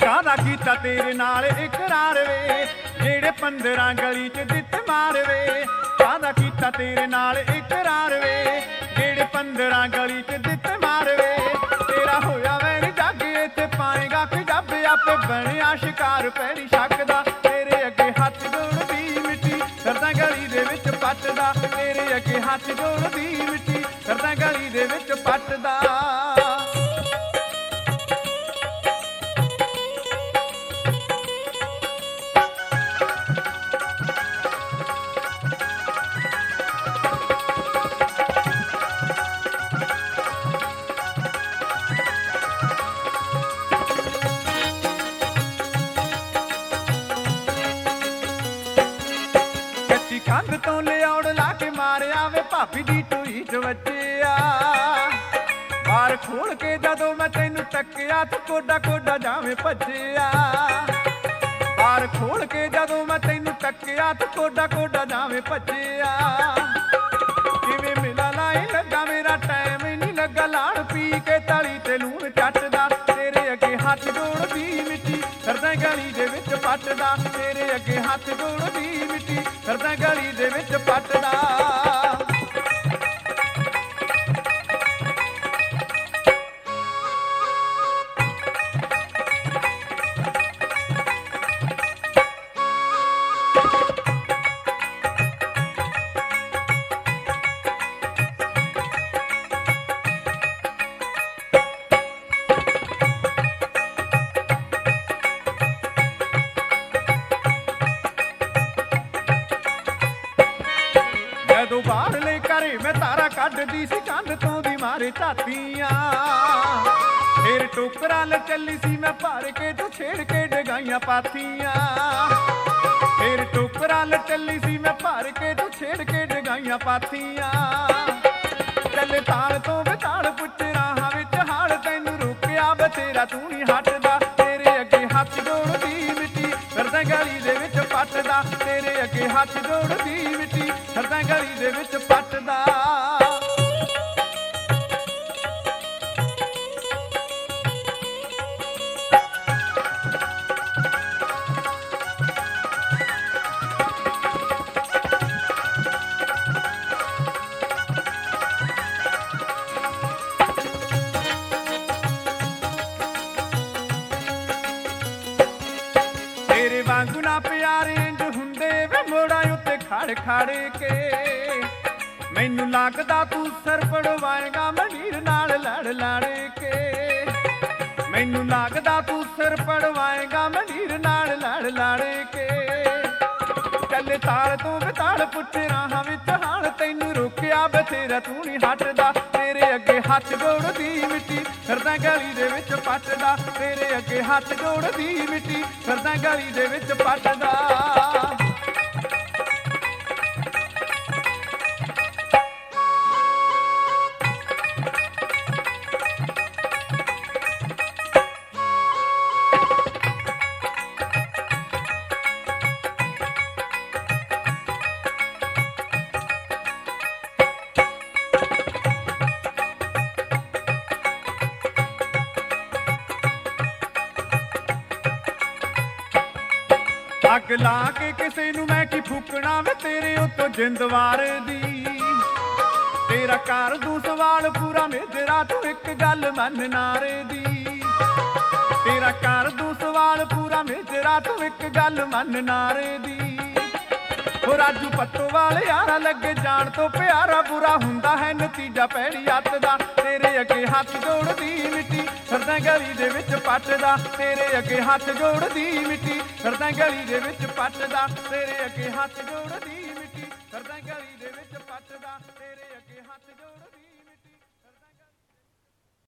ਕਾਹਦਾ ਕੀਤਾ ਤੇਰੇ ਨਾਲ ਇਕਰਾਰ ਵੇ, ਜਿਹੜੇ 15 ਗਲੀ ਚ ਦਿੱਤ ਮਾਰ ਵੇ। ਕਾਹਦਾ ਕੀਤਾ ਤੇਰੇ ਨਾਲ ਇਕਰਾਰ ਵੇ, ਜਿਹੜੇ 15 ਗਲੀ ਚ ਦਿੱਤ ਮਾਰ ਵੇ। ਤੇਰਾ ਹੋਇਆ ਵੈਣ ਜੱਗ ਇੱਥੇ ਪਾਏਗਾ ਕਿ ਜੱਬ ਆਪੇ ਬਣਿਆ ਸ਼ਿਕਾਰ ਪੈਰੀ ਸ਼ੱਕ ਦਾ। ਤੇਰੇ ਅੱਗੇ ਹੱਥ ਜੋੜਦੀ ਮਿੱਟੀ ਕਰਦਾ ਗਲੀ ਦੇ ਵਿੱਚ ਪੱਟਦਾ, ਤੇਰੇ ਅੱਗੇ ਹੱਥ ਜੋੜਦੀ ਮਿੱਟੀ ਕਰਦਾ ਗਲੀ ਦੇ ਵਿੱਚ ਪੱਟਦਾ। ਕੰਧ ਤੋਂ ਲਿਆਉੜ ਲਾ ਕੇ ਮਾਰਿਆ ਵੇ ਭਾਬੀ ਦੀ ਟੂਈ ਚ ਵੱਜਿਆ। ਬਾਹਰ ਖੋਲ ਕੇ ਜਦੋਂ ਮੈਂ ਤੈਨੂੰ ਤੱਕਿਆ ਤੂੰ ਕੋਡਾ ਕੋਡਾ ਜਾਵੇਂ ਭੱਜਿਆ। ਬਾਹਰ ਖੋਲ ਕੇ ਜਦੋਂ ਮੈਂ ਤੈਨੂੰ ਤੱਕਿਆ ਤੂੰ ਕੋਡਾ ਕੋਡਾ ਜਾਵੇਂ ਭੱਜਿਆ। ਕਿਵੇਂ ਮਿਲਾ ਲਾਈ ਲੱਗਾ ਮੇਰਾ ਟਾਈਮ ਹੀ ਨਹੀਂ ਲੱਗਾ, ਲਾੜ ਪੀ ਕੇ ਤਲੀ ਤੇ ਲੂਣ ਚੱਟਦਾ। ਤੇਰੇ ਅੱਗੇ ਹੱਥ ਜੋੜਦੀ ਮਿੱਟੀ ਕਰਦਾ ਗਲੀ ਦੇ ਵਿੱਚ ਪੱਟਦਾ, ਤੇਰੇ ਅੱਗੇ ਹੱਥ ਜੋੜਦੀ ਮਿੱਟੀ ਕਰਦਾ ਗਲੀ ਦੇ ਵਿੱਚ ਪੱਟਦਾ। ਜਦੋਂ ਬਾਹਰਲੇ ਘਰੇ ਮੈਂ ਤਾਰਾ ਕੱਢਦੀ ਸੀ ਕੰਧ ਤੋਂ ਦੀ ਮਾਰੇ ਝਾਤੀਆਂ। ਫੇਰ ਟੋਕਰਾ ਲ ਚੱਲੀ ਸੀ ਮੈਂ ਭਰ ਕੇ ਤੂੰ ਛੇੜ ਕੇ ਡਗਾਈਆਂ ਪਾਥੀਆਂ। ਫੇਰ ਟੋਕਰਾ ਲ ਚੱਲੀ ਸੀ ਮੈਂ ਭਰ ਕੇ ਤੂੰ ਛੇੜ ਕੇ ਡਗਾਈਆਂ ਪਾਥੀਆਂ। ਚੱਲ ਤਾਲ ਤੋਂ ਬਤਾਲ ਪੁੱਛ ਰਾਹਾਂ ਵਿੱਚ ਹਾਲ ਤੈਨੂੰ ਰੋਕਿਆ ਬਥੇਰਾ ਤੂੰ ਨਹੀਂ ਹਟਦਾ। ਤੇਰੇ ਅੱਗੇ ਹੱਥ ਜੋੜਦੀ ਮਿੱਟੀ ਕਰਦਾ ਗਲੀ ਦੇ ਵਿੱਚ ਪੱਟਦਾ, ਤੇਰੇ ਅੱਗੇ ਹੱਥ ਜੋੜਦੀ ਮਿੱਟੀ ਕਰਦਾ ਗਲੀ ਦੇ ਵਿੱਚ ਪੱਟਦਾ। ਤੇਰੇ ਵਾਂਗੂ ਨਾ ਪਿਆਰੇ ਇੰਜ ਹੁੰਦੇ ਵੇ ਮੋੜਾਂ ਉੱਤੇ ਖੜ ਖੜ ਕੇ। ਮੈਨੂੰ ਲੱਗਦਾ ਤੂੰ ਸਰ ਪੜਵਾਏਗਾ ਮੰਡੀਰ ਨਾਲ ਲੜ ਲੜ ਕੇ। ਮੈਨੂੰ ਲੱਗਦਾ ਤੂੰ ਸਿਰ ਪੜਵਾਏਗਾ ਮੰਡੀਰ ਨਾਲ ਲੜ ਲੜ ਕੇ। ਚੱਲ ਤਾਲ ਤੋਂ ਬਤਾਲ ਪੁੱਛ ਰਾਹਾਂ ਵਿੱਚ ਹਾਲ ਤੈਨੂੰ ਰੋਕਿਆ ਬਥੇਰਾ ਤੂੰ ਨਹੀਂ ਹਟਦਾ। ਤੇਰੇ ਅੱਗੇ ਹੱਥ ਜੋੜਦੀ ਮਿੱਟੀ ਕਰਦਾ ਗਲੀ ਦੇ ਵਿੱਚ ਪੱਟਦਾ, ਤੇਰੇ ਅੱਗੇ ਹੱਥ ਜੋੜਦੀ ਮਿੱਟੀ ਕਰਦਾ ਗਲੀ ਦੇ ਵਿੱਚ ਪੱਟਦਾ। ਅੱਗ ਲਾ ਕੇ ਕਿਸੇ ਨੂੰ ਮੈਂ ਕੀ ਫੂਕਣਾ ਵੇ ਤੇਰੇ ਉੱਤੋਂ ਜਿੰਦਵਾਰ ਦੀ। ਤੇਰਾ ਕਰ ਦੂੰ ਸਵਾਲ ਪੂਰਾ ਮੇਜਰਾ ਤੂੰ ਇੱਕ ਗੱਲ ਮੰਨ ਨਾਰੇ ਦੀ। ਤੇਰਾ ਕਰ ਦੂੰ ਸਵਾਲ ਪੂਰਾ ਮੇਜਰਾ ਤੂੰ ਇੱਕ ਗੱਲ ਮੰਨ ਨਾਰੇ ਦੀ। ਹੋ ਰਾਜੂ ਪੱਤੋਵਾਲ ਯਾਰਾ ਲੱਗੇ ਜਾਣ ਤੋਂ ਪਿਆਰਾ ਬੁਰਾ ਹੁੰਦਾ ਹੈ ਨਤੀਜਾ ਪੈੜੀ ਅੱਤ ਦਾ। ਤੇਰੇ ਅੱਗੇ ਹੱਥ ਜੋੜਦੀ ਮਿੱਟੀ ਕਰਦਾ ਗਲੀ ਦੇ ਵਿੱਚ ਪੱਟਦਾ, ਤੇਰੇ ਅੱਗੇ ਹੱਥ ਜੋੜਦੀ ਮਿੱਟੀ ਕਰਦਾ ਗਲੀ ਦੇ ਵਿੱਚ ਪੱਟਦਾ, ਤੇਰੇ ਅੱਗੇ ਹੱਥ ਜੋੜਦੀ